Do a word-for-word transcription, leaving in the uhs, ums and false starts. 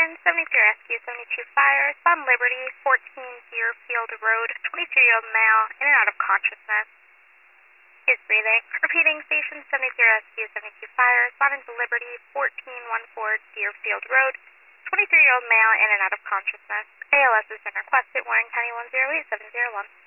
Station, seventy-three Rescue seventy-two Fire, Sun Liberty, fourteen Deerfield Road, twenty-three-year-old male, in and out of consciousness. Is breathing. Repeating, Station seventy-three Rescue seventy-two Fire, Sun Liberty, fourteen fourteen Deerfield Road, twenty-three-year-old male, in and out of consciousness. A L S has been requested. Warren County one zero eight seven zero one.